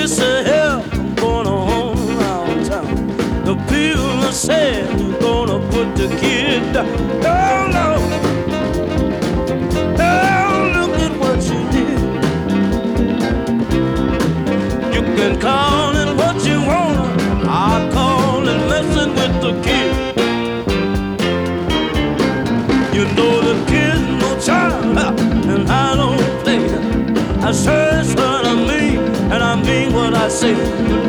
It's a hell going on around town. The people say you're gonna put the kid down. Oh no, oh look at what you did. You can call it what you want. I call it messing with the kid. You know the kid's no child, and I don't play. I say what I mean, and I mean what I say.